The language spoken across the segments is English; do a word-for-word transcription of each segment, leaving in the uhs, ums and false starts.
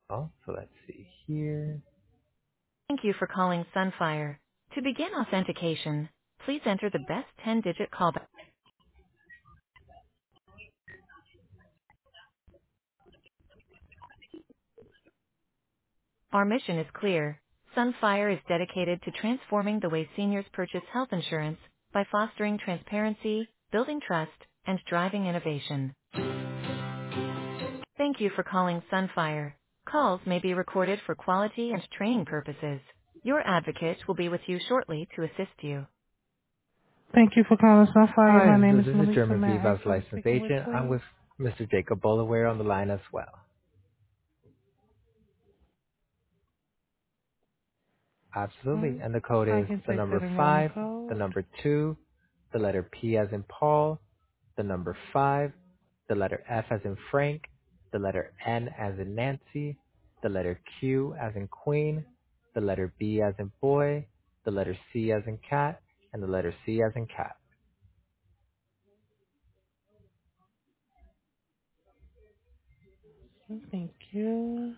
Oh, so let's see here. Thank you for calling Sunfire. To begin authentication, please enter the best ten-digit callback. Our mission is clear. Sunfire is dedicated to transforming the way seniors purchase health insurance by fostering transparency, building trust, and driving innovation. Thank you for calling Sunfire. Calls may be recorded for quality and training purposes. Your advocate will be with you shortly to assist you. Thank you for calling Sunfire. Hi, My name so is this is Melissa. German May I ask Vivas who I'm licensed speaking with, agent. I'm please? with Mister Jacob Bolaware on the line as well. Absolutely. Hmm? And the code I is can the take that number enrollment five, the code. number two, the letter P as in Paul, the number five, the letter F as in Frank, the letter N as in Nancy, the letter Q as in Queen, the letter B as in boy, the letter C as in cat, and the letter C as in cat. Thank you.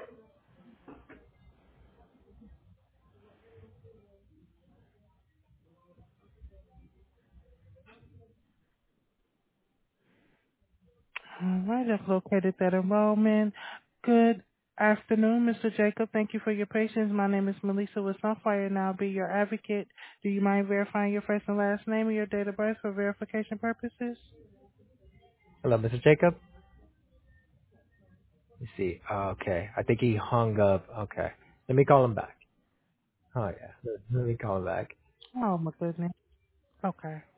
All right, I've located that enrollment. Good afternoon, Mister Jacob. Thank you for your patience. My name is Melissa with Sunfire, and I'll be your advocate. Do you mind verifying your first and last name and your date of birth for verification purposes? Hello, Mister Jacob? You see. Okay. I think he hung up. Okay. Let me call him back. Oh yeah. Let me call him back. Oh, my goodness. Okay.